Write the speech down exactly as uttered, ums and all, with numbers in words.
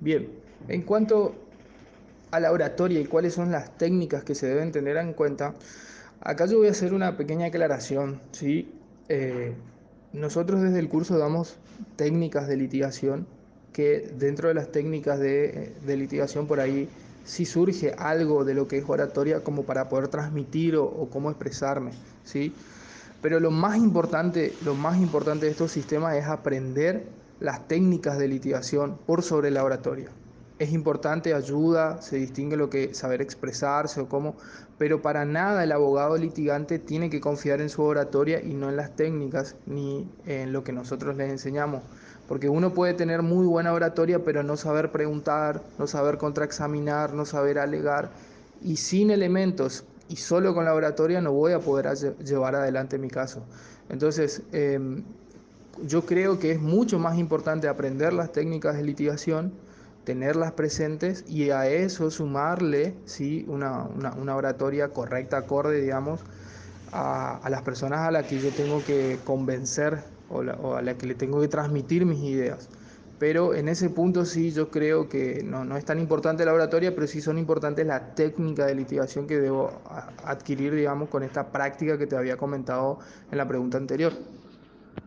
Bien, en cuanto a la oratoria y cuáles son las técnicas que se deben tener en cuenta, acá yo voy a hacer una pequeña aclaración, ¿sí? Eh, Nosotros desde el curso damos técnicas de litigación, que dentro de las técnicas de, de litigación por ahí sí surge algo de lo que es oratoria como para poder transmitir o, o cómo expresarme, ¿sí? Pero lo más importante, lo más importante de estos sistemas es aprender las técnicas de litigación por sobre la oratoria. Es importante, ayuda, se distingue lo que saber expresarse o cómo, pero para nada el abogado litigante tiene que confiar en su oratoria y no en las técnicas ni en lo que nosotros les enseñamos. Porque uno puede tener muy buena oratoria, pero no saber preguntar, no saber contraexaminar, no saber alegar, y sin elementos y solo con la oratoria no voy a poder llevar adelante mi caso. Entonces, eh, yo creo que es mucho más importante aprender las técnicas de litigación, tenerlas presentes y a eso sumarle, ¿sí? una, una, una oratoria correcta, acorde, digamos, a, a, las personas a las que yo tengo que convencer o, la, o a las que le tengo que transmitir mis ideas. Pero en ese punto sí yo creo que no, no es tan importante la oratoria, pero sí son importantes las técnicas de litigación que debo adquirir, digamos, con esta práctica que te había comentado en la pregunta anterior.